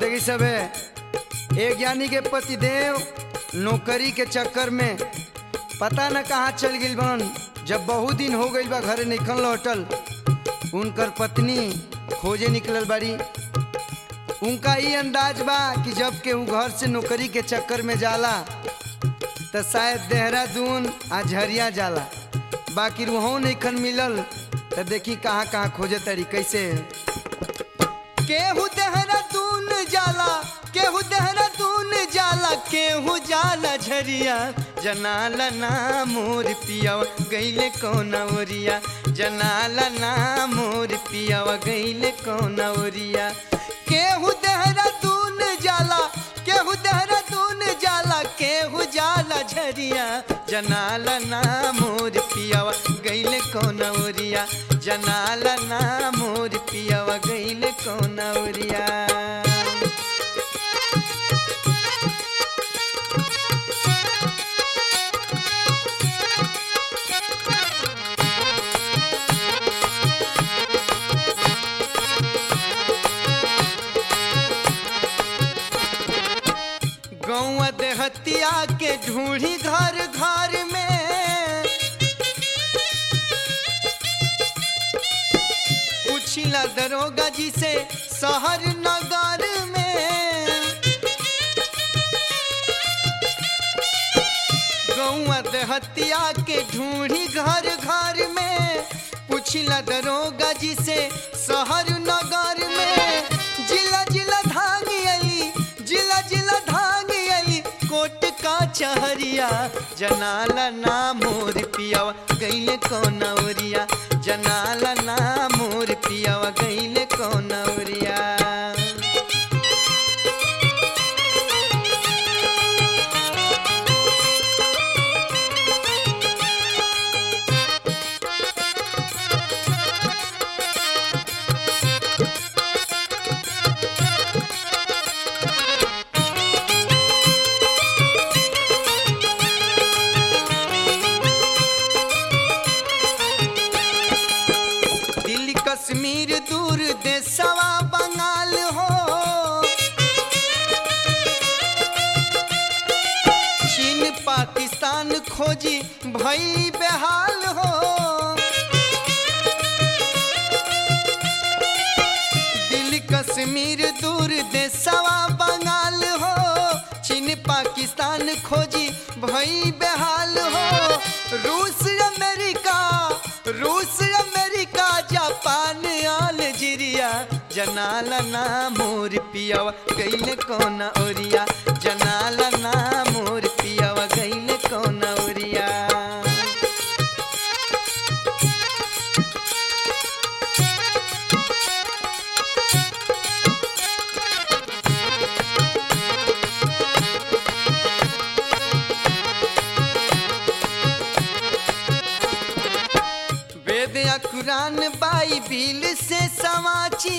देखी सब है, एक ज्ञानी के पतिदेव नौकरी के चक्कर में पता न कहाँ चल गई बन। जब बहुत दिन हो गई बा घरे निकल लौटल, उनकर पत्नी खोजे निकलल बाड़ी। उनका ये अंदाज बा कि जब के घर से नौकरी के चक्कर में जाला तो शायद देहरादून आ झरिया जाला, बाकी वहाँ नहीं मिलल। तो देखी कहाँ कहाँ खोजे तरी कैसे। केहू देहरादून जाला, केहू देहरादून जाला, केहू जाला झरिया। जनाला ना मोर पियावा गईले कौना ओरिया, जनाला ना मोर पियावा गईले कौना ओरिया। केहू देहरादून जाला, केहू देहरादून जाला, केहू जाला झरिया। जनाला ना मोर पियावा गईले कौना ओरिया, जनाला ना मोर पियावा गईले कौना ओरिया। गौआ देहतिया के ढूंढी घर घर में, पूछिला दरोगा जी से शहर नगर में। गौआ देहतिया के ढूंढी घर घर में, पूछिला दरोगा जी से शहर नगर में। जिला जिला धांगी अली, जिला जिला धांगी अली, कोट का चहरिया। जनाला ना मोर पियावा गईले कौना ओरिया, जनाला ना मोर पियावा गईले कौना ओरिया। कश्मीर दूर देशवा बंगाल हो, चीन पाकिस्तान खोजी भई बेहाल हो। दिल्ली कश्मीर दूर देशवा बंगाल हो, चीन पाकिस्तान खोजी भई बेहाल हो। रूस अमेरिका, रूस अमेरिका, जापान अलजीरिया। जनाला ना मोर पियावा गईले कौना ओरिया, जनाला ना मोर पियावा गईले कौना ओरिया। वेद या कुरान बाइबिल से समाची,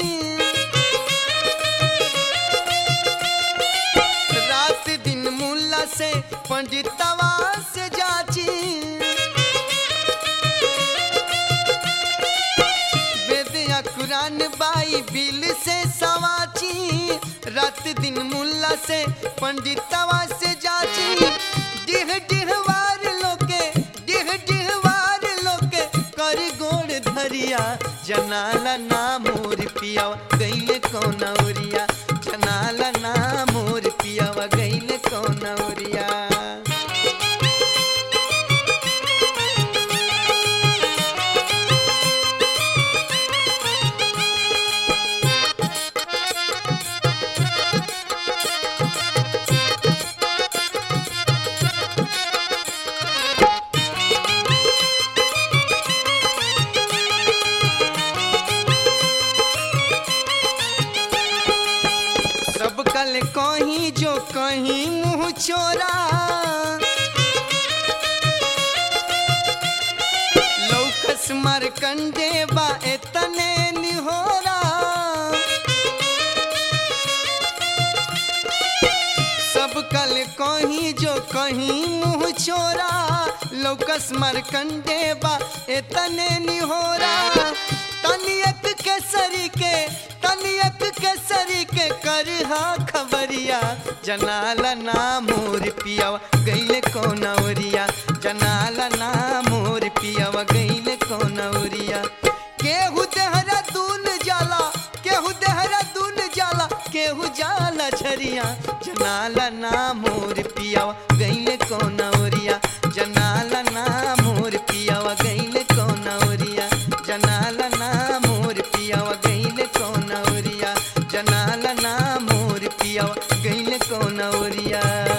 रात दिन मुल्ला से पंडितवा से जाची। वेद या कुरान बाइबिल से समाची, रात दिन मुल्ला से पंडितवा से जाची। डिह डिहवार लोके, डिह डिहवार लोके कर गोड़ धरिया। जनाला ना मोर पियावा गईले कौना ओरिया, जनाला ना मोर पियावा गईले कौना ओरिया। सब कल कहीं जो कहीं मुँह चोरा, लौकस मरकंडे बा एतने निहोरा। सब कल कहीं जो कहीं मुँह चोरा, लौकस मरकंडे बा एतने निहोरा। तनियक के केसरी के तनियक केसरी के करहा खबरिया जनाला ना मोर पियावा गईले कौना ओरिया जनाला ना मोर पियावा गईले कौना ओरिया केहू देहरादून जाला केहू देहरादून जाला केहू जाला झरिया जनाला ना मोर पियावा गईले कौना ओरिया जनाला ना मोर पियावा गईले कौना ओरिया जनाला ना मोर पियावा गईले कौना ओरिया जनाला ना मोर पियावा गईले कौना ओरिया।